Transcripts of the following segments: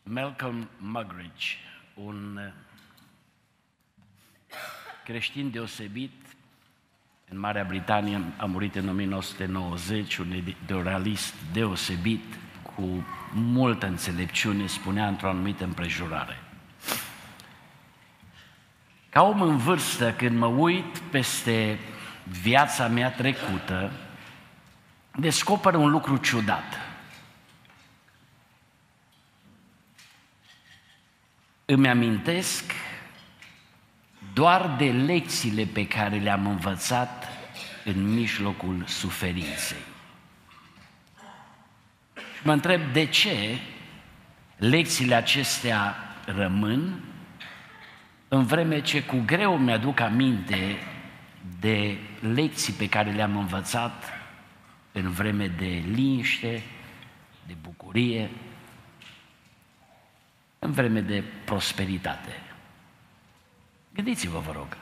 Malcolm Muggeridge, un creștin deosebit în Marea Britanie, a murit în 1990, un editorialist deosebit, cu multă înțelepciune, spunea într-o anumită împrejurare: ca om în vârstă, când mă uit peste viața mea trecută, descoper un lucru ciudat. Îmi amintesc doar de lecțiile pe care le-am învățat în mijlocul suferinței. Și mă întreb de ce lecțiile acestea rămân, în vreme ce cu greu mi-aduc aminte de lecții pe care le-am învățat în vreme de liniște, de bucurie, în vreme de prosperitate. Gândiți-vă, vă rog,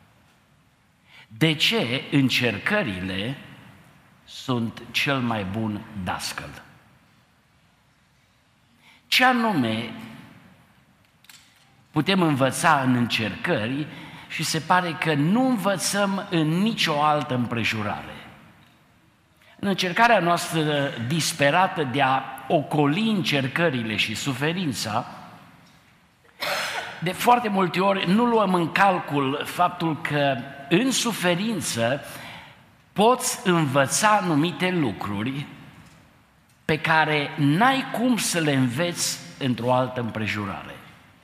de ce încercările sunt cel mai bun dascăl? Ce anume putem învăța în încercări și se pare că nu învățăm în nicio altă împrejurare? În încercarea noastră disperată de a ocoli încercările și suferința, de foarte multe ori nu luăm în calcul faptul că în suferință poți învăța anumite lucruri pe care n-ai cum să le înveți într-o altă împrejurare.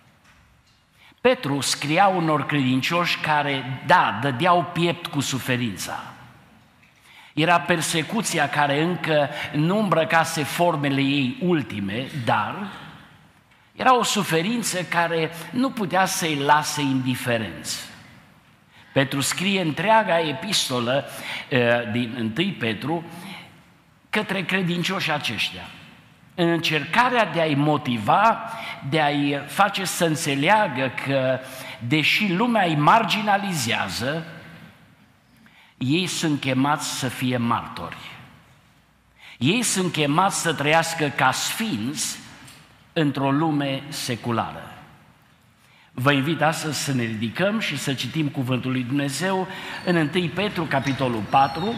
Petru scria unor credincioși care, dădeau piept cu suferința. Era persecuția care încă nu îmbrăcase formele ei ultime, dar era o suferință care nu putea să-i lase indiferenți. Petru scrie întreaga epistolă din 1 Petru către credincioșii aceștia, în încercarea de a-i motiva, de a-i face să înțeleagă că, deși lumea îi marginalizează, ei sunt chemați să fie martori. Ei sunt chemați să trăiască ca sfinți într-o lume seculară. Vă invit astăzi să ne ridicăm și să citim Cuvântul lui Dumnezeu în 1 Petru, capitolul 4,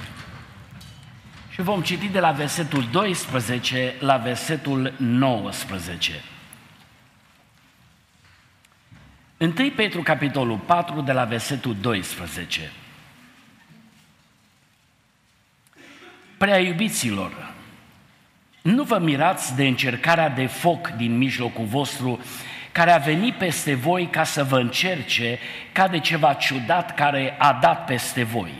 și vom citi de la versetul 12 la versetul 19. 1 Petru, capitolul 4, de la versetul 12. Prea iubiților, nu vă mirați de încercarea de foc din mijlocul vostru, care a venit peste voi ca să vă încerce ca de ceva ciudat care a dat peste voi.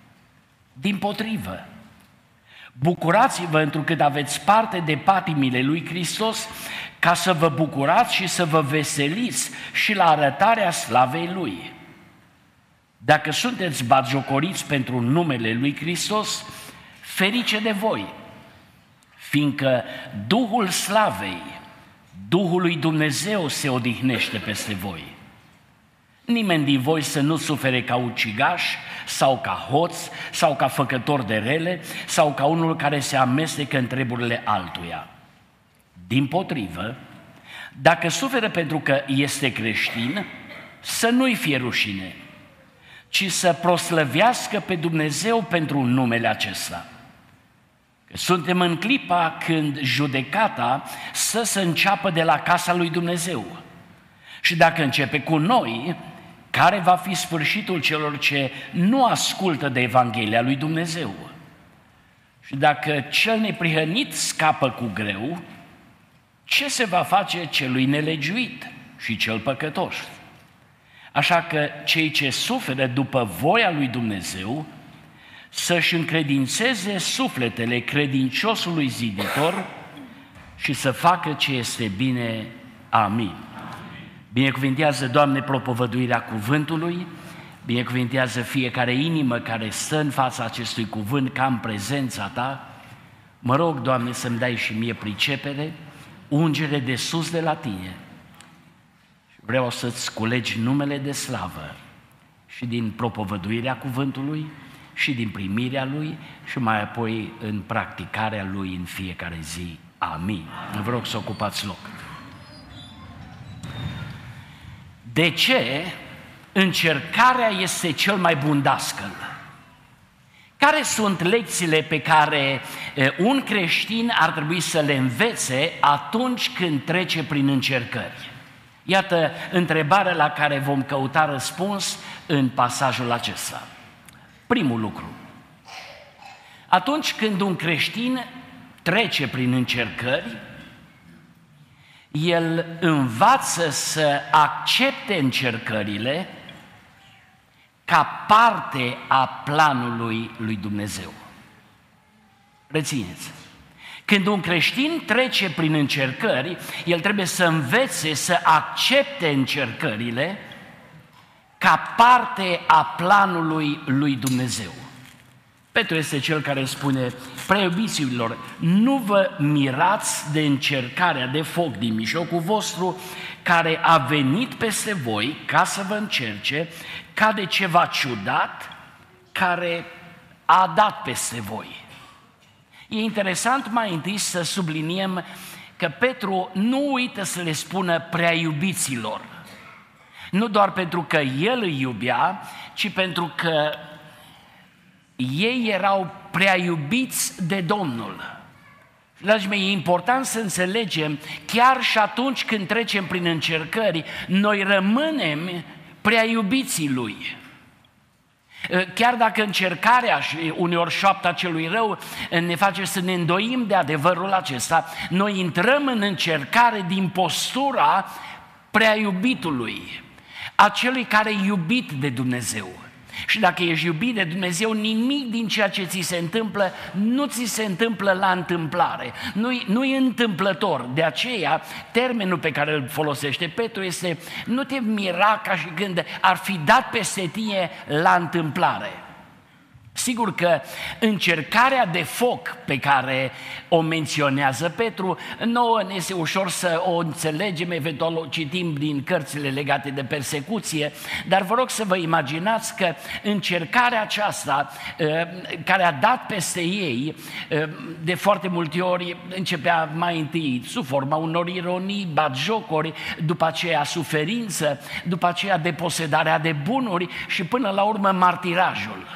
Dimpotrivă, bucurați-vă întrucât aveți parte de patimile lui Hristos, ca să vă bucurați și să vă veseliți și la arătarea slavei Lui. Dacă sunteți batjocoriți pentru numele lui Hristos, ferice de voi, fiindcă Duhul slavei, Duhul lui Dumnezeu se odihnește peste voi. Nimeni din voi să nu sufere ca ucigaș sau ca hoț sau ca făcător de rele sau ca unul care se amestecă în treburile altuia. Dimpotrivă, dacă suferă pentru că este creștin, să nu-i fie rușine, ci să proslăvească pe Dumnezeu pentru numele acesta. Că suntem în clipa când judecata să înceapă de la casa lui Dumnezeu. Și dacă începe cu noi, care va fi sfârșitul celor ce nu ascultă de Evanghelia lui Dumnezeu? Și dacă cel neprihănit scapă cu greu, ce se va face celui nelegiuit și cel păcătos? Așa că cei ce suferă după voia lui Dumnezeu să-și încredințeze sufletele credinciosului ziditor și să facă ce este bine. Amin. Binecuvintează, Doamne, propovăduirea cuvântului, binecuvintează fiecare inimă care stă în fața acestui cuvânt ca în prezența Ta. Mă rog, Doamne, să-mi dai și mie pricepere, ungere de sus de la Tine. Vreau să-ți culegi numele de slavă și din propovăduirea cuvântului și din primirea Lui și mai apoi în practicarea Lui în fiecare zi. Amin. Vă rog să ocupați loc. De ce încercarea este cel mai bun dascăl? Care sunt lecțiile pe care un creștin ar trebui să le învețe atunci când trece prin încercări? Iată întrebarea la care vom căuta răspuns în pasajul acesta. Primul lucru. Atunci când un creștin trece prin încercări, el învață să accepte încercările ca parte a planului lui Dumnezeu. Rețineți, când un creștin trece prin încercări, el trebuie să învețe să accepte încercările ca parte a planului lui Dumnezeu. Petru este cel care spune: preiubiților, nu vă mirați de încercarea de foc din mijlocul vostru, care a venit peste voi ca să vă încerce, ca de ceva ciudat care a dat peste voi. E interesant mai întâi să subliniem că Petru nu uită să le spună prea iubiților. Nu doar pentru că el îi iubea, ci pentru că ei erau prea iubiți de Domnul. Dragii mei, e important să înțelegem, chiar și atunci când trecem prin încercări, noi rămânem prea iubiții Lui. Chiar dacă încercarea și uneori șoapta celui rău ne face să ne îndoim de adevărul acesta, noi intrăm în încercare din postura prea iubitului, acelui care e iubit de Dumnezeu. Și dacă ești iubit de Dumnezeu, nimic din ceea ce ți se întâmplă nu ți se întâmplă la întâmplare. Nu e întâmplător. De aceea, termenul pe care îl folosește Petru este: nu te mira ca și când ar fi dat peste tine la întâmplare. Sigur că încercarea de foc pe care o menționează Petru, nouă ne este ușor să o înțelegem, eventual o citim din cărțile legate de persecuție, dar vă rog să vă imaginați că încercarea aceasta care a dat peste ei, de foarte multe ori începea mai întâi sub forma unor ironii, batjocuri, după aceea suferință, după aceea deposedarea de bunuri și până la urmă martirajul.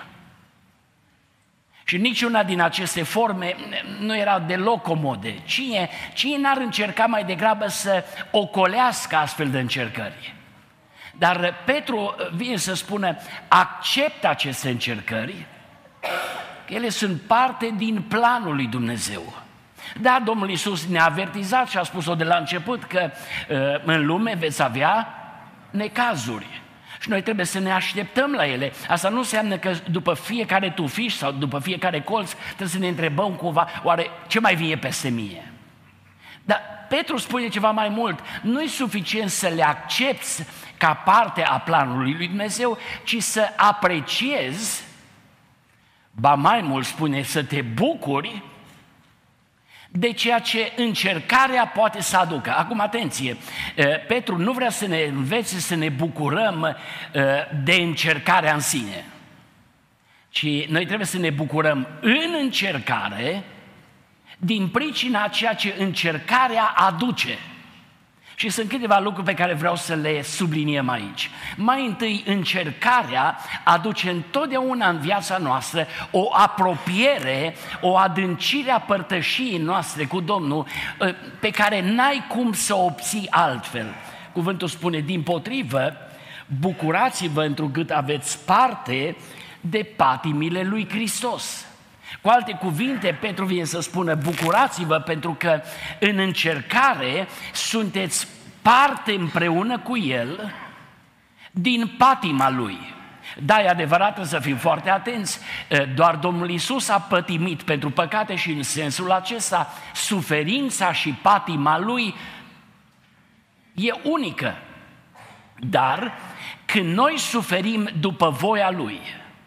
Și niciuna din aceste forme nu era deloc comode. Cine n-ar încerca mai degrabă să ocolească astfel de încercări? Dar Petru vine să spună: acceptă aceste încercări, că ele sunt parte din planul lui Dumnezeu. Da, Domnul Iisus ne-a avertizat și a spus-o de la început că în lume veți avea necazuri. Și noi trebuie să ne așteptăm la ele. Asta nu înseamnă că după fiecare tufiș sau după fiecare colț trebuie să ne întrebăm cumva: oare ce mai vine peste mine? Dar Petru spune ceva mai mult: nu e suficient să le accepți ca parte a planului lui Dumnezeu, ci să apreciezi, ba mai mult spune, să te bucuri de ceea ce încercarea poate să aducă. Acum, atenție, Petru nu vrea să ne învețe să ne bucurăm de încercarea în sine, ci noi trebuie să ne bucurăm în încercare din pricina a ceea ce încercarea aduce. Și sunt câteva lucruri pe care vreau să le subliniem aici. Mai întâi, încercarea aduce întotdeauna în viața noastră o apropiere, o adâncire a părtășiei noastre cu Domnul, pe care n-ai cum să o obții altfel. Cuvântul spune: dimpotrivă, bucurați-vă întrucât aveți parte de patimile lui Hristos. Cu alte cuvinte, Petru vine să spună: bucurați-vă pentru că în încercare sunteți parte împreună cu El din patima Lui. Da, e adevărat, trebuie să fim foarte atenți, doar Domnul Iisus a pătimit pentru păcate și în sensul acesta suferința și patima Lui e unică. Dar când noi suferim după voia Lui,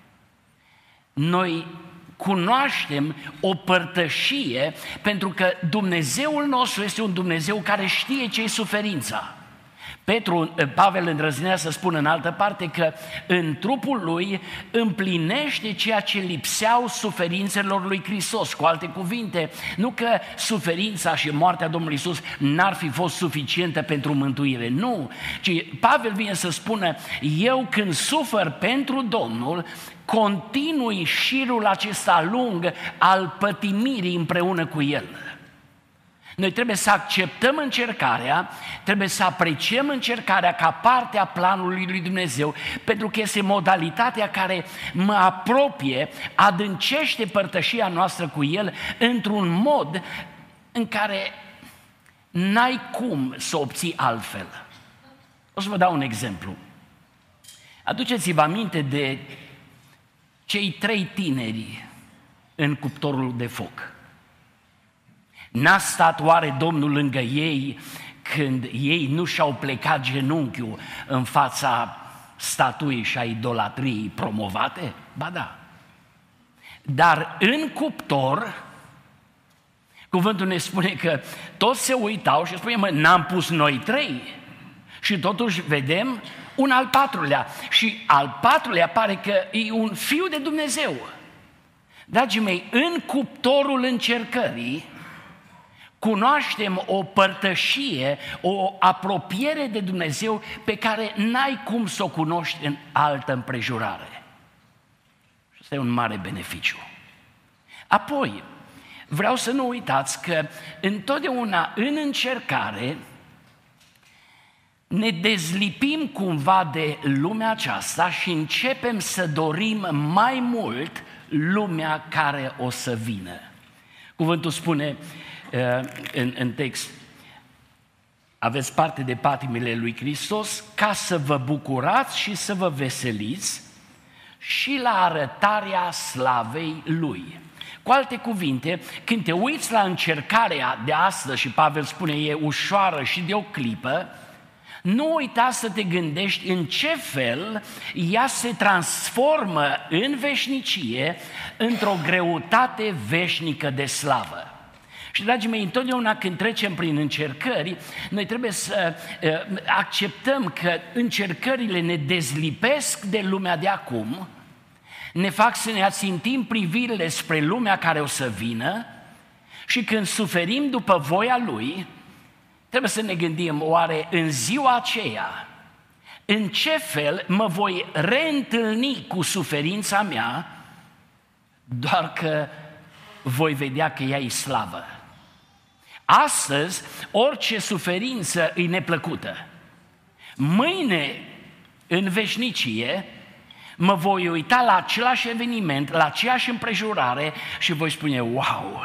noi cunoaștem o părtășie, pentru că Dumnezeul nostru este un Dumnezeu care știe ce-i suferința. Pavel îndrăznea să spună în altă parte că în trupul lui împlinește ceea ce lipseau suferințelor lui Hristos. Cu alte cuvinte, nu că suferința și moartea Domnului Iisus n-ar fi fost suficientă pentru mântuire, nu, ci Pavel vine să spună, eu când sufăr pentru Domnul, continui șirul acesta lung al pătimirii împreună cu El. Noi trebuie să acceptăm încercarea, trebuie să apreciem încercarea ca parte a planului lui Dumnezeu, pentru că este modalitatea care mă apropie, adâncește părtășia noastră cu El într-un mod în care n-ai cum să obții altfel. O să vă dau un exemplu. Aduceți-vă aminte de cei 3 tineri în cuptorul de foc. N-a stat oare Domnul lângă ei când ei nu și-au plecat genunchiul în fața statuii și a idolatriei promovate? Ba da. Dar în cuptor, cuvântul ne spune că toți se uitau și spune, n-am pus noi 3. Și totuși vedem un al 4-lea. Și al 4-lea pare că e un fiu de Dumnezeu. Dragii mei, în cuptorul încercării, cunoaștem o părtășie, o apropiere de Dumnezeu pe care n-ai cum să o cunoști în altă împrejurare. Și ăsta e un mare beneficiu. Apoi, vreau să nu uitați că întotdeauna în încercare ne dezlipim cumva de lumea aceasta și începem să dorim mai mult lumea care o să vină. Cuvântul spune în text, aveți parte de patimile lui Hristos ca să vă bucurați și să vă veseliți și la arătarea slavei Lui. Cu alte cuvinte, când te uiți la încercarea de astăzi, și Pavel spune e ușoară și de o clipă, nu uita să te gândești în ce fel ea se transformă în veșnicie într-o greutate veșnică de slavă. Și, dragii mei, întotdeauna când trecem prin încercări, noi trebuie să acceptăm că încercările ne dezlipesc de lumea de acum, ne fac să ne ațintim privirile spre lumea care o să vină și când suferim după voia Lui, trebuie să ne gândim, oare în ziua aceea, în ce fel mă voi reîntâlni cu suferința mea, doar că voi vedea că ea e slavă. Astăzi, orice suferință e neplăcută. Mâine, în veșnicie, mă voi uita la același eveniment, la aceeași împrejurare și voi spune, wow,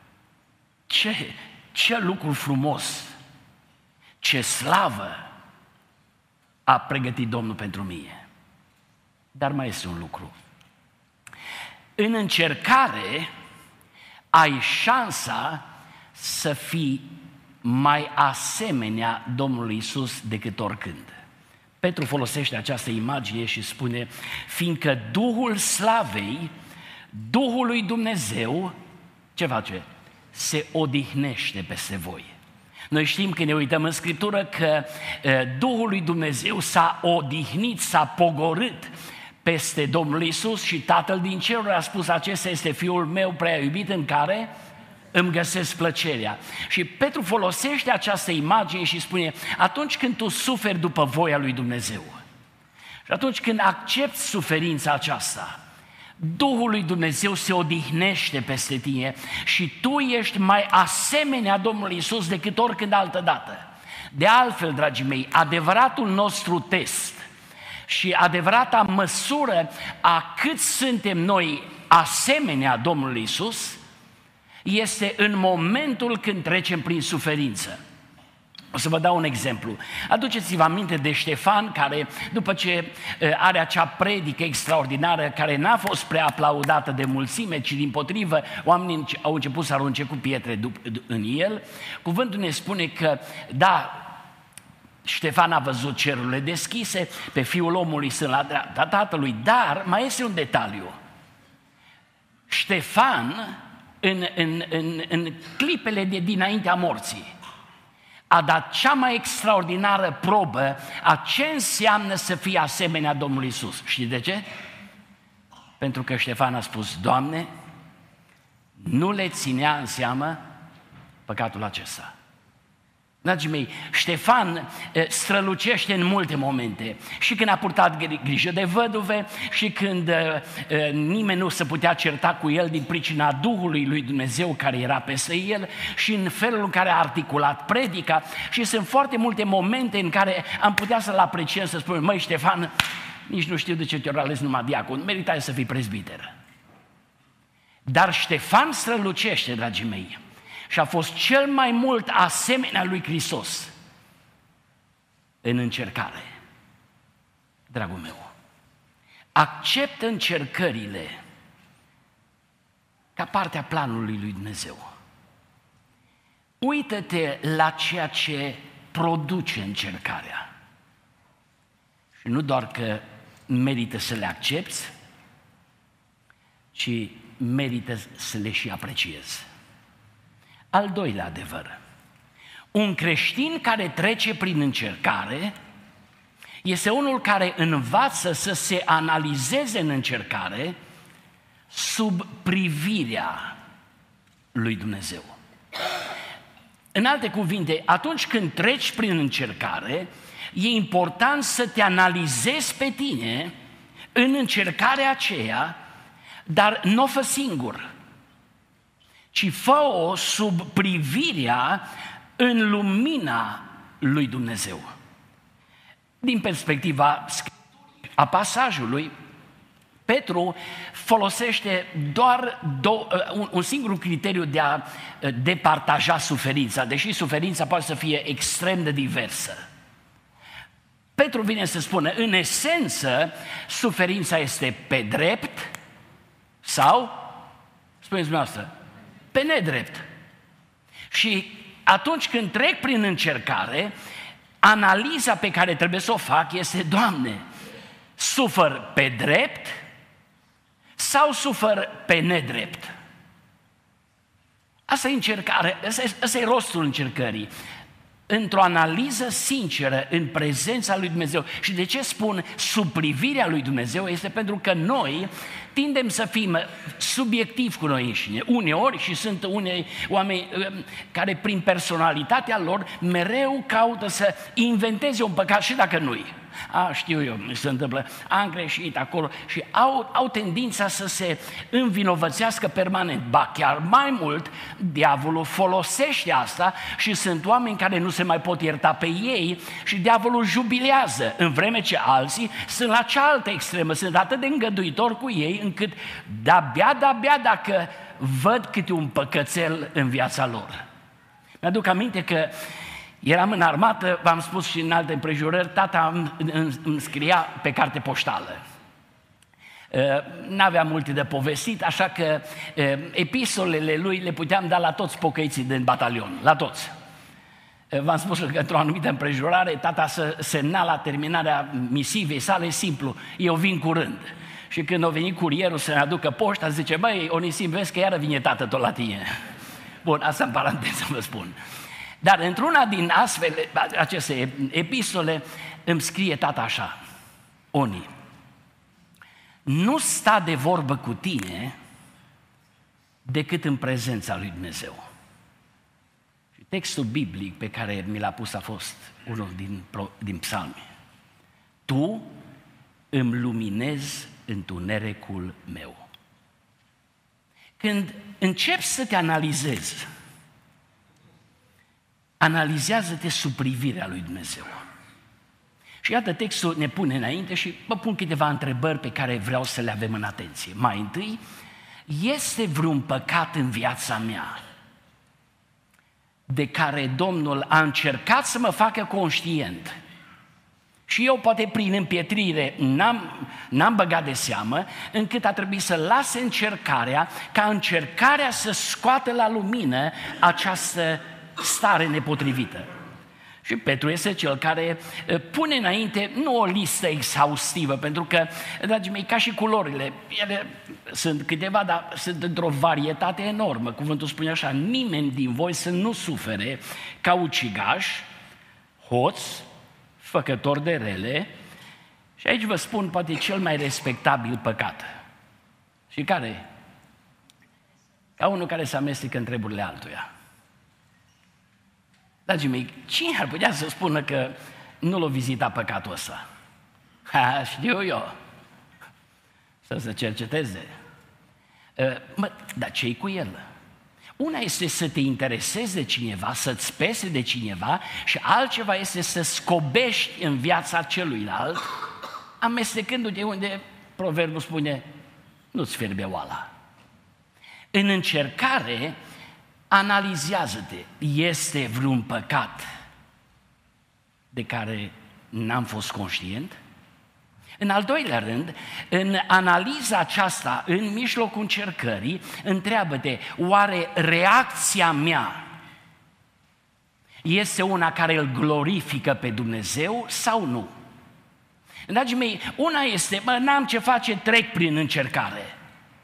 ce lucru frumos, ce slavă a pregătit Domnul pentru mine. Dar mai este un lucru. În încercare ai șansa să fii mai asemenea Domnului Iisus decât oricând. Petru folosește această imagine și spune, fiindcă Duhul Slavei, Duhul lui Dumnezeu, ce face? Se odihnește peste voi. Noi știm când ne uităm în Scriptură că Duhul lui Dumnezeu s-a odihnit, s-a pogorât peste Domnul Iisus și Tatăl din ceruri a spus, acesta este Fiul meu prea iubit în care îmi găsesc plăcerea. Și Petru folosește această imagine și spune, atunci când tu suferi după voia lui Dumnezeu și atunci când accepti suferința aceasta, Duhul lui Dumnezeu se odihnește peste tine și tu ești mai asemenea Domnului Iisus decât oricând altă dată. De altfel, dragii mei, adevăratul nostru test și adevărata măsură a cât suntem noi asemenea Domnului Iisus este în momentul când trecem prin suferință. O să vă dau un exemplu. Aduceți-vă aminte de Ștefan, care după ce are acea predică extraordinară, care n-a fost prea aplaudată de mulțime, ci dimpotrivă, oamenii au început să arunce cu pietre în el, cuvântul ne spune că, da, Ștefan a văzut cerurile deschise, pe Fiul omului sunt la dreapta Tatălui, dar mai este un detaliu. Ștefan, în clipele de dinaintea morții, a dat cea mai extraordinară probă a ce înseamnă să fie asemenea Domnului Iisus. Știi de ce? Pentru că Ștefan a spus: Doamne, nu le ținea în seamă păcatul acesta. Dragii mei, Ștefan strălucește în multe momente. Și când a purtat grijă de văduve, și când nimeni nu se putea certa cu el din pricina Duhului lui Dumnezeu care era peste el, și în felul în care a articulat predica. Și sunt foarte multe momente în care am putea să-l apreciem, să spunem: măi, Ștefan, nici nu știu de ce te-au ales numai diacon, meritai să fii prezbiter. Dar Ștefan strălucește, dragii mei, și a fost cel mai mult asemenea lui Hristos în încercare. Dragul meu, acceptă încercările ca parte a planului lui Dumnezeu. Uită-te la ceea ce produce încercarea. Și nu doar că merită să le accepti, ci merită să le și apreciezi. Al doilea adevăr: un creștin care trece prin încercare este unul care învață să se analizeze în încercare sub privirea lui Dumnezeu. În alte cuvinte, atunci când treci prin încercare, e important să te analizezi pe tine în încercarea aceea, dar nu o fă singur, ci fă-o sub privirea, în lumina lui Dumnezeu. Din perspectiva a pasajului, Petru folosește doar un singur criteriu de a departaja suferința, deși suferința poate să fie extrem de diversă. Petru vine să spună: în esență, suferința este pe drept sau, spuneți dumneavoastră, pe nedrept. Și atunci când trec prin încercare, analiza pe care trebuie să o fac este: Doamne, sufăr pe drept sau sufăr pe nedrept? Asta e încercare, asta e rostul încercării. Într-o analiză sinceră în prezența lui Dumnezeu. Și de ce spun sub privirea lui Dumnezeu? Este pentru că noi tindem să fim subiectivi cu noi înșine. Uneori, și sunt unei oameni care prin personalitatea lor mereu caută să inventeze un păcat și dacă nu-i. Știu eu, mi se întâmplă, am greșit acolo, și au tendința să se învinovățească permanent. Ba chiar mai mult, diavolul folosește asta și sunt oameni care nu se mai pot ierta pe ei și diavolul jubilează, în vreme ce alții sunt la cealaltă extremă, sunt atât de îngăduitori cu ei încât de-abia dacă văd câte un păcățel în viața lor. Mi-aduc aminte că eram în armată, v-am spus și în alte împrejurări, tata îmi scria pe carte poștală. N-aveam multe de povestit, așa că epistolele lui le puteam da la toți pocăiții din batalion, la toți. V-am spus că într-o anumită împrejurare, tata semna la terminarea misivei sale simplu: eu vin curând. Și când a venit curierul să ne aducă poșta, zice: băi, Onisim, vezi că iară vine tată tot la tine. Bun, asta în paranteză vă spun. Dar într-una din astfel, aceste epistole, îmi scrie tata așa: Oni, nu sta de vorbă cu tine decât în prezența lui Dumnezeu. Și textul biblic pe care mi l-a pus a fost unul din psalmi: tu îmi luminezi întunericul meu. Când începi să te analizezi, analizează-te sub privirea lui Dumnezeu. Și iată, textul ne pune înainte și vă pun câteva întrebări pe care vreau să le avem în atenție. Mai întâi, este vreun păcat în viața mea de care Domnul a încercat să mă facă conștient și eu poate prin împietrire n-am băgat de seamă, încât a trebuit să lase încercarea, ca încercarea să scoată la lumină această stare nepotrivită. Și Petru este cel care pune înainte nu o listă exhaustivă, pentru că, dragii mei, ca și culorile, ele sunt câteva, dar sunt într-o varietate enormă. Cuvântul spune așa: nimeni din voi să nu sufere ca ucigaș, hoț, făcător de rele, și aici vă spun poate cel mai respectabil păcat. Și care e? Ca unul care se amestecă în treburile altuia. Dragii mei, cine ar putea să spună că nu l-a vizitat păcatul ăsta? Știu eu. Să se cerceteze. Dar ce-i cu el? Una este să te interesezi de cineva, să-ți pese de cineva, și altceva este să scobești în viața celuilalt, amestecându-te unde proverbul spune, nu-ți fierbe oala. În încercare, analizează-te. Este vreun păcat de care n-am fost conștient? În al doilea rând, în analiza aceasta, în mijlocul încercării, întreabă-te, oare reacția mea este una care îl glorifică pe Dumnezeu sau nu? Dragii mei, una este, n-am ce face, trec prin încercare.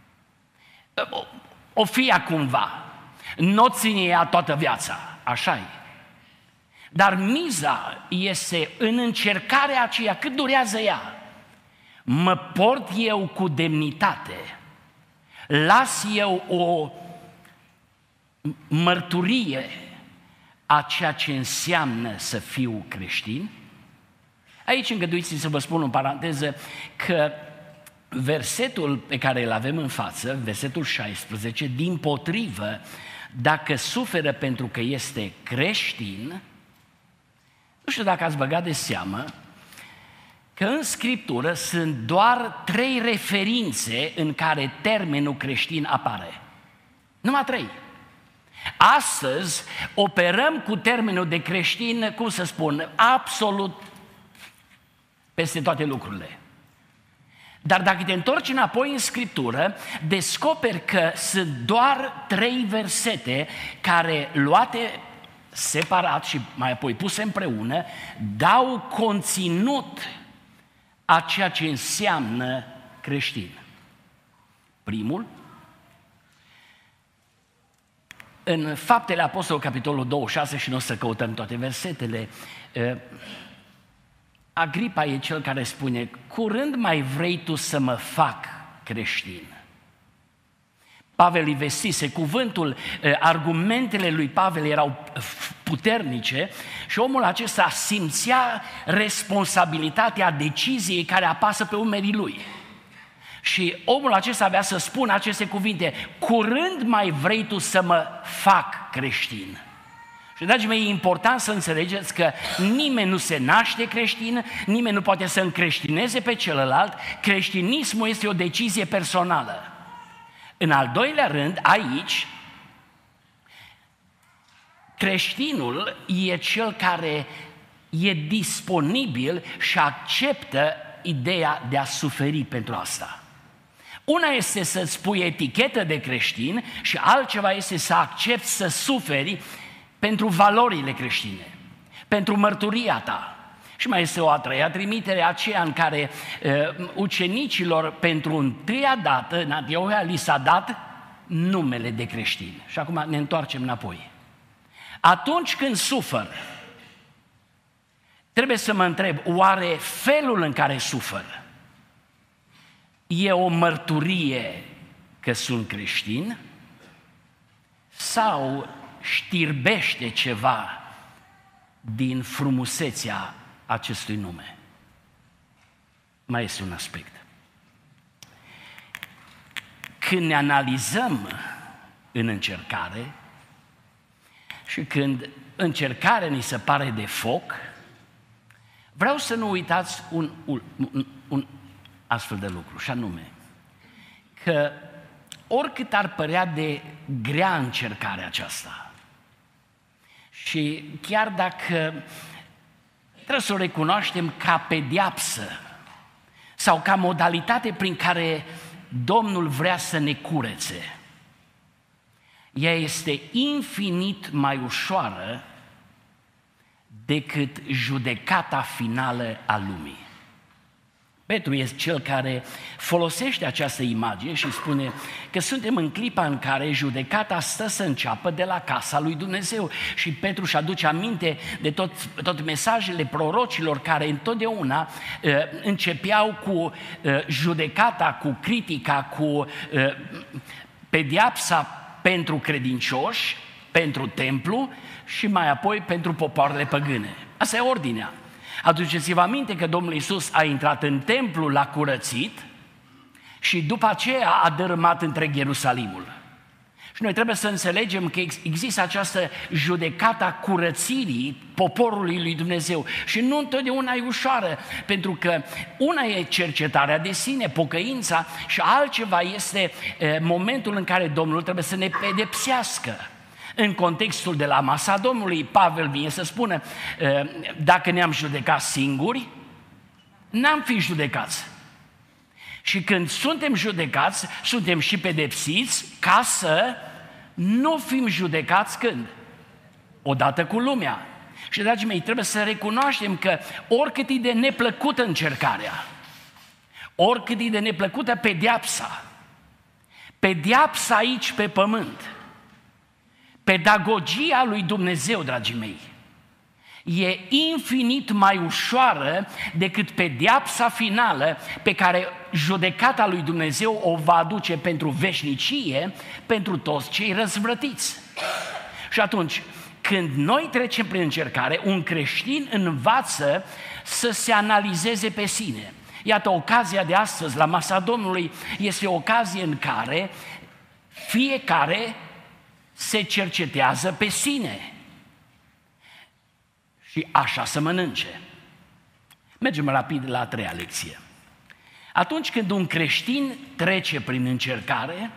O fi cumva, n-o ține ea toată viața, așa e. Dar miza este în încercarea aceea, cât durează ea? Mă port eu cu demnitate, las eu o mărturie a ceea ce înseamnă să fiu creștin? Aici îngăduiți-mi să vă spun în paranteză că versetul pe care îl avem în față, versetul 16, dimpotrivă, dacă suferă pentru că este creștin, nu știu dacă ați băgat de seamă, că în Scriptură sunt doar 3 referințe în care termenul creștin apare. Numai 3. Astăzi operăm cu termenul de creștin, cum să spun, absolut peste toate lucrurile. Dar dacă te întorci înapoi în Scriptură, descoperi că sunt doar 3 versete care, luate separat și mai apoi puse împreună, dau conținut a ceea ce înseamnă creștin. Primul, în Faptele Apostolului, capitolul 26, și nu o să căutăm toate versetele, Agripa e cel care spune, curând mai vrei tu să mă fac creștin? Pavel îi vestise cuvântul, argumentele lui Pavel erau puternice și omul acesta simțea responsabilitatea deciziei care apasă pe umerii lui. Și omul acesta avea să spună aceste cuvinte, curând mai vrei tu să mă fac creștin? Și, dragii mei, e important să înțelegeți că nimeni nu se naște creștin, nimeni nu poate să încreștineze pe celălalt, creștinismul este o decizie personală. În al doilea rând, aici, creștinul e cel care e disponibil și acceptă ideea de a suferi pentru asta. Una este să-ți pui etichetă de creștin și altceva este să accepti să suferi pentru valorile creștine, pentru mărturia ta. Și mai este o a treia trimitere, aceea în care ucenicilor pentru întâia dată în Antiohia li s-a dat numele de creștini. Și acum ne întoarcem înapoi. Atunci când sufăr, trebuie să mă întreb, oare felul în care sufăr e o mărturie că sunt creștin sau știrbește ceva din frumusețea acestui nume? Mai este un aspect. Când ne analizăm în încercare și când încercarea ni se pare de foc, vreau să nu uitați un astfel de lucru, și anume că oricât ar părea de grea încercarea aceasta și chiar dacă trebuie să o recunoaștem ca pedeapsă sau ca modalitate prin care Domnul vrea să ne curețe, ea este infinit mai ușoară decât judecata finală a lumii. Petru este cel care folosește această imagine și spune că suntem în clipa în care judecata stă să înceapă de la casa lui Dumnezeu. Și Petru își aduce aminte de tot mesajele prorocilor care întotdeauna începeau cu judecata, cu critica, cu pediapsa pentru credincioși, pentru templu și mai apoi pentru popoarele păgâne. Asta e ordinea. Aduceți-vă aminte că Domnul Iisus a intrat în templu, l-a curățit și după aceea a dărâmat întreg Ierusalimul. Și noi trebuie să înțelegem că există această judecată a curățirii poporului lui Dumnezeu și nu întotdeauna e ușoară, pentru că una e cercetarea de sine, pocăința, și altceva este momentul în care Domnul trebuie să ne pedepsească. În contextul de la masa Domnului, Pavel vine să spună, dacă ne-am judecat singuri, n-am fi judecați. Și când suntem judecați, suntem și pedepsiți ca să nu fim judecați când? Odată cu lumea. Și, dragii mei, trebuie să recunoaștem că oricât e de neplăcută încercarea, oricât e de neplăcută pedeapsa aici pe pământ, pedagogia lui Dumnezeu, dragii mei, e infinit mai ușoară decât pedeapsa finală pe care judecata lui Dumnezeu o va aduce pentru veșnicie, pentru toți cei răzvrătiți. Și atunci, când noi trecem prin încercare, un creștin învață să se analizeze pe sine. Iată, ocazia de astăzi la masa Domnului este o ocazie în care fiecare se cercetează pe sine și așa să mănânce. Mergem rapid la a treia lecție. Atunci când un creștin trece prin încercare,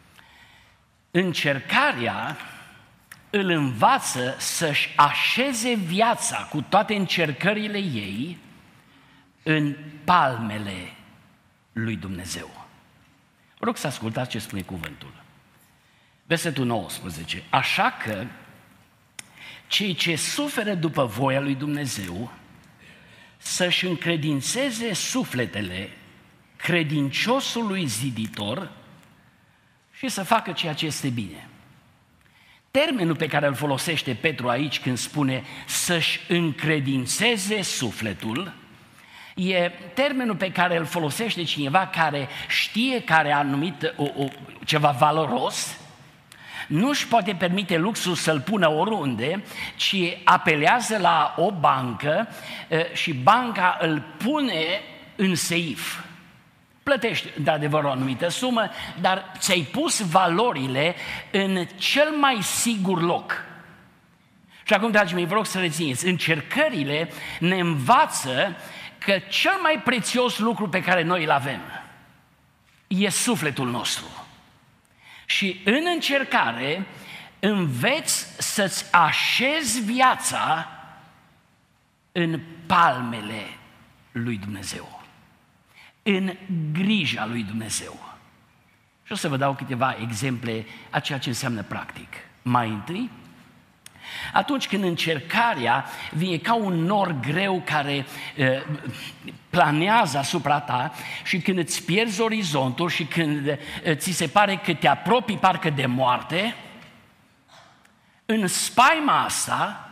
încercarea îl învață să-și așeze viața cu toate încercările ei în palmele lui Dumnezeu. Vă rog să ascultați ce spune cuvântul. Versetul 19. Așa că cei ce suferă după voia lui Dumnezeu să-și încredințeze sufletele credinciosului ziditor și să facă ceea ce este bine. Termenul pe care îl folosește Petru aici când spune să-și încredințeze sufletul e termenul pe care îl folosește cineva care știe, care a anumit ceva valoros, nu își poate permite luxul să-l pună oriunde, ci apelează la o bancă și banca îl pune în seif. Plătești, de adevăr, o anumită sumă, dar ți-ai pus valorile în cel mai sigur loc. Și acum, dragii mei, vă rog să rețineți, încercările ne învață că cel mai prețios lucru pe care noi îl avem e sufletul nostru. Și în încercare înveți să-ți așezi viața în palmele lui Dumnezeu, în grija lui Dumnezeu. Și o să vă dau câteva exemple a ceea ce înseamnă practic. Mai întâi, atunci când încercarea vine ca un nor greu care planează asupra ta și când îți pierzi orizontul și când ți se pare că te apropii parcă de moarte, în spaima asta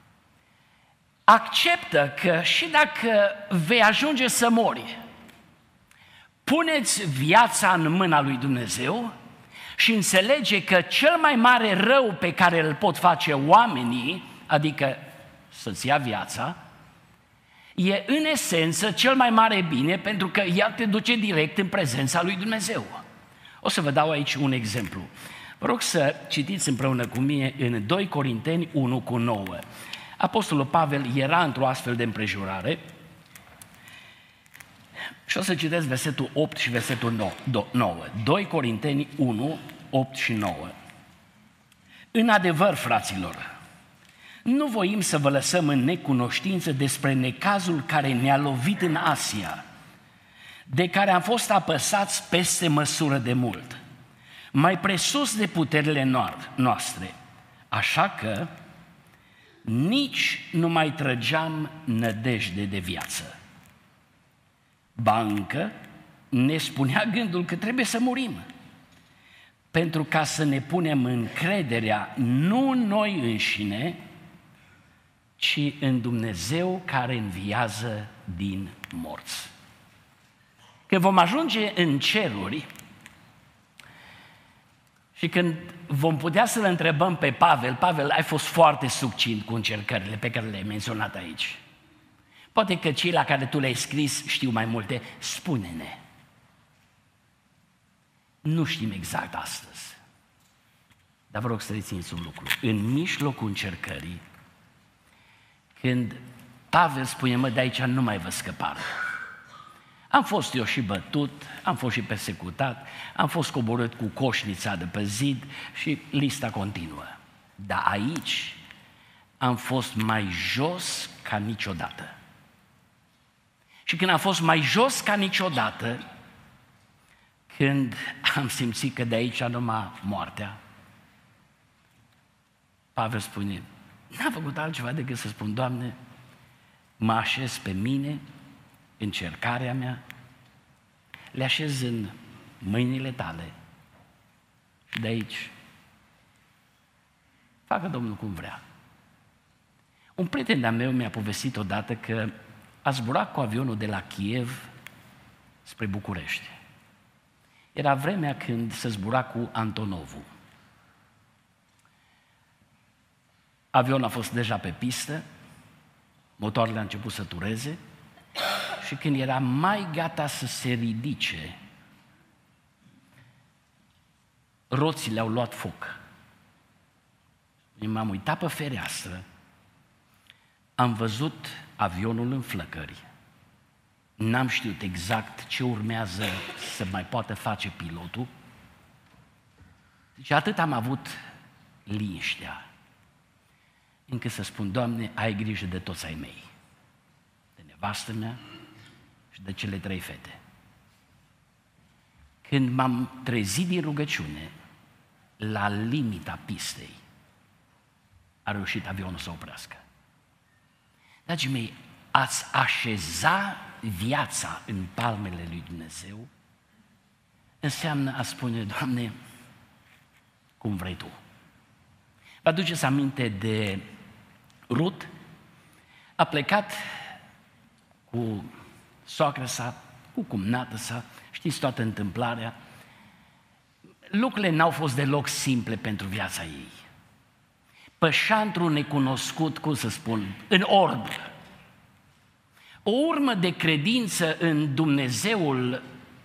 acceptă că și dacă vei ajunge să mori, puneți viața în mâna lui Dumnezeu și înțelege că cel mai mare rău pe care îl pot face oamenii, adică să-ți ia viața, e în esență cel mai mare bine, pentru că el te duce direct în prezența lui Dumnezeu. O să vă dau aici un exemplu. Vă rog să citiți împreună cu mine în 2 Corinteni 1:9. Apostolul Pavel era într-o astfel de împrejurare și o să citesc versetul 8 și versetul 9. 2 Corinteni 1, 8 și 9. În adevăr, fraților, nu voim să vă lăsăm în necunoștință despre necazul care ne-a lovit în Asia, de care am fost apăsați peste măsură de mult, mai presus de puterile noastre, așa că nici nu mai trăgeam nădejde de viață. ba încă ne spunea gândul că trebuie să murim, pentru ca să ne punem încrederea nu în noi înșine, ci în Dumnezeu care înviază din morți. Când vom ajunge în ceruri și când vom putea să-l întrebăm pe Pavel, Pavel, ai fost foarte succint cu încercările pe care le-ai menționat aici. Poate că cei la care tu le-ai scris știu mai multe, spune-ne. Nu știm exact astăzi, dar vă rog să rețineți un lucru. În mijlocul încercării, când Pavel spune, mă, de aici nu mai vă scăpare. Am fost eu și bătut, am fost și persecutat, am fost coborât cu coșnița de pe zid și lista continuă. Dar aici am fost mai jos ca niciodată. Și când am fost mai jos ca niciodată, când am simțit că de aici numai moartea, Pavel spune, n-am făcut altceva decât să spun, Doamne, mă așez pe mine, încercarea mea, le așez în mâinile Tale și de aici facă Domnul cum vrea. Un prieten de-a meu mi-a povestit odată că a zburat cu avionul de la Kiev spre București. Era vremea când se zbura cu Antonovul. Avionul a fost deja pe pistă, motoarele au început să tureze și când era mai gata să se ridice, roțile au luat foc. M-am uitat pe fereastră, am văzut avionul în flăcări. N-am știut exact ce urmează să mai poată face pilotul. Deci atât am avut liniștea încât să spun, Doamne, ai grijă de toți ai mei, de nevastă mea și de cele 3 fete. Când m-am trezit din rugăciune, la limita pistei, a reușit avionul să oprească. Dragii mei, ați așeza viața în palmele lui Dumnezeu înseamnă a spune, Doamne, cum vrei Tu. Vă aduceți aminte de Rut? A plecat cu soacră sa, cu cumnată sa, știți toată întâmplarea. Lucrurile n-au fost deloc simple pentru viața ei. Pășea într-un necunoscut, cum să spun, în orb. O urmă de credință în Dumnezeul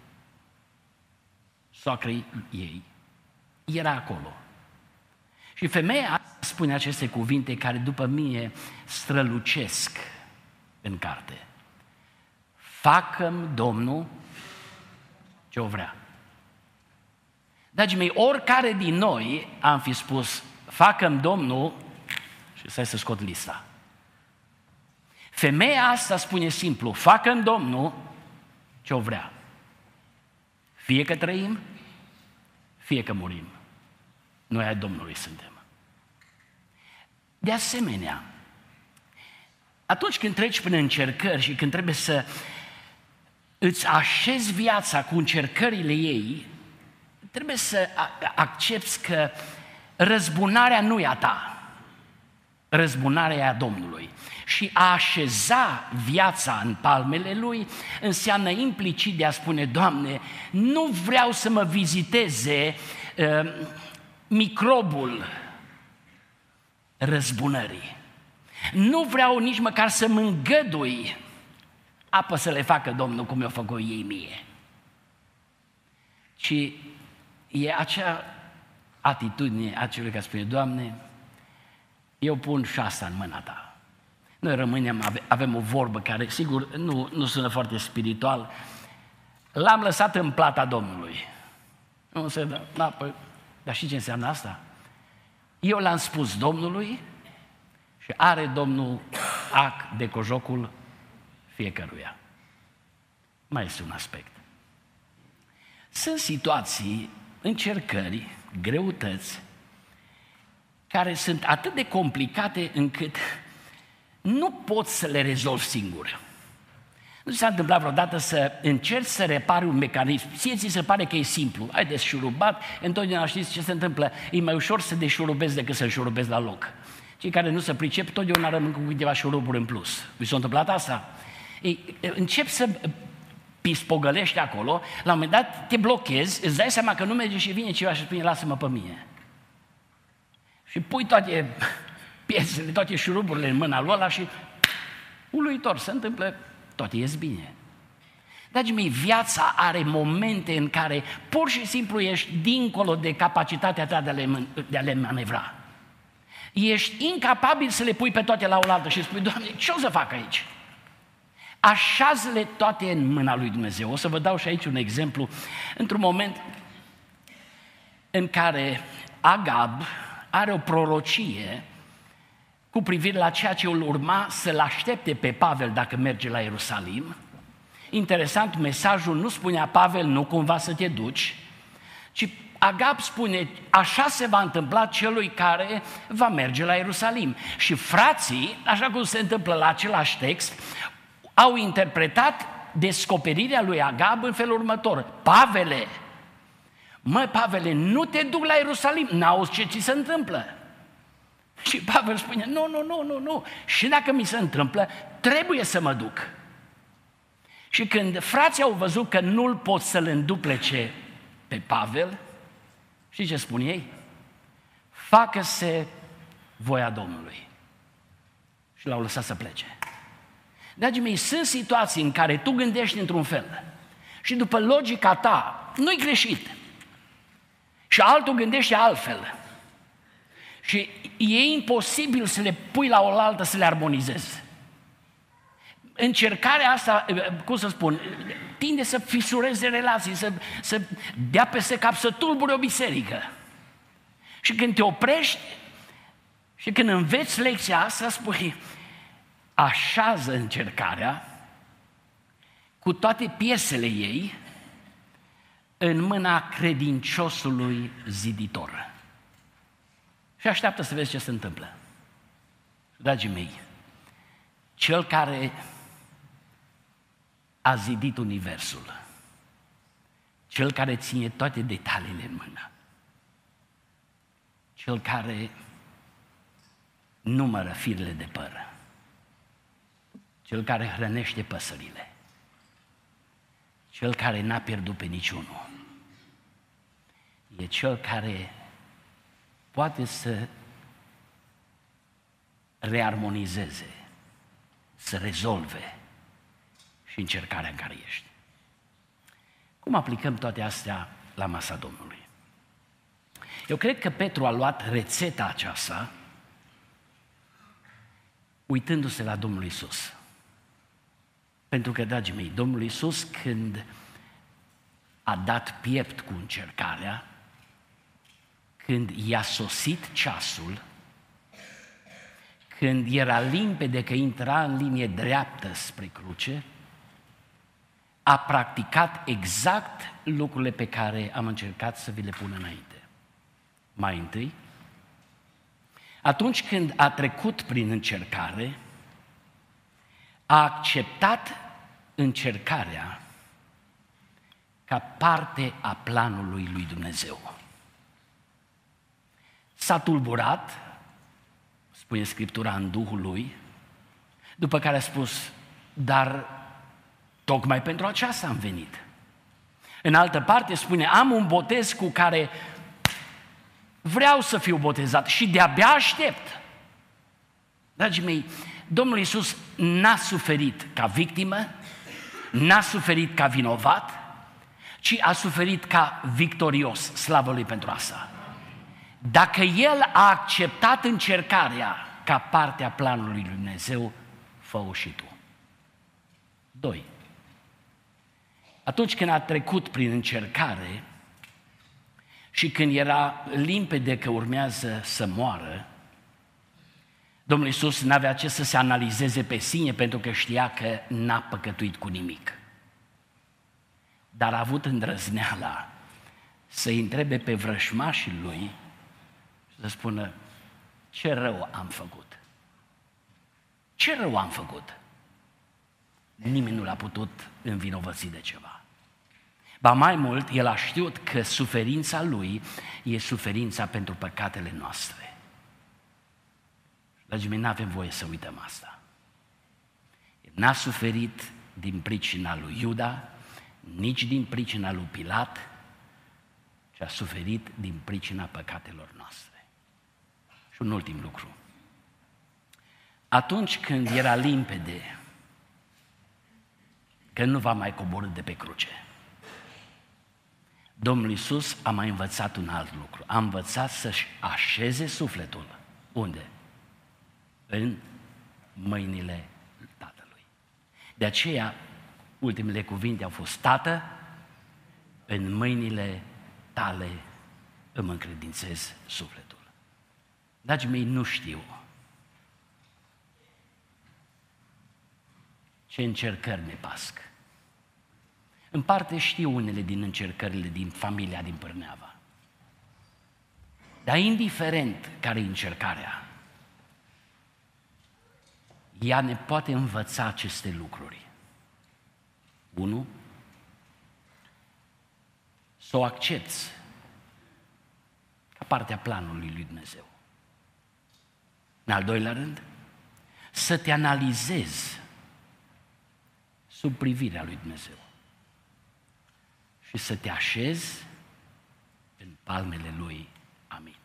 soacrei ei era acolo. Și femeia spune aceste cuvinte care după mine strălucesc în carte. Facă-mi Domnul ce o vrea. Dragii mei, oricare din noi am fi spus, facă-mi Domnul, și stai să scot lista. Femeia asta spune simplu, facă-mi Domnul ce o vrea. Fie că trăim, fie că murim. Noi ai Domnului suntem. De asemenea, atunci când treci prin încercări și când trebuie să îți așezi viața cu încercările ei, trebuie să accepți că răzbunarea nu e a ta, răzbunarea e a Domnului. Și a așeza viața în palmele Lui înseamnă implicit de a spune, Doamne, nu vreau să mă viziteze microbul răzbunării. Nu vreau nici măcar să mă îngădui apă să le facă Domnul cum i-a făcut ei mie. Ci e acea atitudine a celui care spune, Doamne, eu pun și asta în mâna Ta. Noi rămânem, avem o vorbă care, sigur, nu sună foarte spiritual, l-am lăsat în plata Domnului. Nu se dă, da, păi, dar și ce înseamnă asta? Eu l-am spus Domnului și are Domnul ac de cojocul fiecăruia. Mai este un aspect. Sunt situații, încercări, greutăți, care sunt atât de complicate încât nu poți să le rezolvi singur. Nu s-a întâmplat vreodată să încerci să repari un mecanism, ți se pare că e simplu, ai deșurubat, întotdeauna știți ce se întâmplă, e mai ușor să deșurubezi decât să înșurubezi la loc. Cei care nu se pricep, totdeauna rămân cu câteva șuruburi în plus. Vi s-a întâmplat asta? Încep să pispogălești acolo, la un moment dat te blochezi, îți dai seama că nu merge și vine ceva și spune, lasă-mă pe mine. Și pui toate piesele, toate șuruburile în mâna lui ăla și uluitor, se întâmplă, toate ies bine. Dragii mei, viața are momente în care pur și simplu ești dincolo de capacitatea ta de a le manevra. Ești incapabil să le pui pe toate la oaltă și spui, Doamne, ce o să fac aici? Așează-le toate în mâna lui Dumnezeu. O să vă dau și aici un exemplu. Într-un moment în care Agab are o prorocie cu privire la ceea ce îl urma să-l aștepte pe Pavel dacă merge la Ierusalim. Interesant, mesajul nu spunea, Pavel, nu cumva să te duci, ci Agab spune, așa se va întâmpla celui care va merge la Ierusalim. Și frații, așa cum se întâmplă la același text, au interpretat descoperirea lui Agab în felul următor. Pavele, Pavele, nu te duc la Ierusalim, n-auzi ce ți se întâmplă. Și Pavel spune, nu, și dacă mi se întâmplă, trebuie să mă duc. Și când frații au văzut că nu-l pot să-l înduplece pe Pavel, știți ce spun ei? Facă-se voia Domnului. Și l-au lăsat să plece. Dragii mei, sunt situații în care tu gândești într-un fel și după logica ta, nu-i greșit. Și altul gândește altfel. Și e imposibil să le pui la oaltă, să le armonizezi. Încercarea asta, cum să spun, tinde să fisureze relații, să dea peste cap, să tulbure o biserică. Și când te oprești și când înveți lecția asta, spui, așează încercarea cu toate piesele ei în mâna credinciosului ziditor. Și așteaptă să vezi ce se întâmplă. Dragii mei, cel care a zidit universul, cel care ține toate detaliile în mână, cel care numără firele de păr, cel care hrănește păsările, cel care n-a pierdut pe niciunul, e cel care poate să rearmonizeze, să rezolve și încercarea în care ești. Cum aplicăm toate astea la masa Domnului? Eu cred că Petru a luat rețeta aceasta uitându-se la Domnul Iisus. Pentru că, dragii mei, Domnul Iisus, când a dat piept cu încercarea, când i-a sosit ceasul, când era limpede că intra în linie dreaptă spre cruce, a practicat exact lucrurile pe care am încercat să vi le pun înainte. Mai întâi, atunci când a trecut prin încercare, a acceptat încercarea ca parte a planului lui Dumnezeu. S-a tulburat, spune Scriptura, în Duhul lui, după care a spus, dar tocmai pentru aceasta am venit. În altă parte spune, am un botez cu care vreau să fiu botezat și de-abia aștept. Dragii mei, Domnul Iisus n-a suferit ca victimă, n-a suferit ca vinovat, ci a suferit ca victorios. Slavă Lui pentru asta. Dacă El a acceptat încercarea ca parte a planului lui Dumnezeu, fă-o și tu. 2. Atunci când a trecut prin încercare și când era limpede că urmează să moară, Domnul Iisus n-avea ce să se analizeze pe sine pentru că știa că n-a păcătuit cu nimic. Dar a avut îndrăzneala să-i întrebe pe vrășmașii lui și să spună, ce rău am făcut? Ce rău am făcut? nimeni nu l-a putut învinovăți de ceva. Ba mai mult, el a știut că suferința lui e suferința pentru păcatele noastre. Dragii mei, nu avem voie să uităm asta. El n-a suferit din pricina lui Iuda, nici din pricina lui Pilat, ci a suferit din pricina păcatelor noastre. Și un ultim lucru. Atunci când era limpede că nu va mai coborî de pe cruce, Domnul Iisus a mai învățat un alt lucru. A învățat să-și așeze sufletul. Unde? În mâinile Tatălui. De aceea, ultimele cuvinte au fost: Tată, în mâinile tale îmi încredințez sufletul. Dragii mei, nu știu ce încercări ne pasc. În parte știu unele din încercările din familia din Pârneava. Dar indiferent care e încercarea, ea ne poate învăța aceste lucruri. 1. Să o accepți ca parte a planului lui Dumnezeu. În al doilea rând, să te analizezi sub privirea lui Dumnezeu și să te așezi în palmele lui. Amin.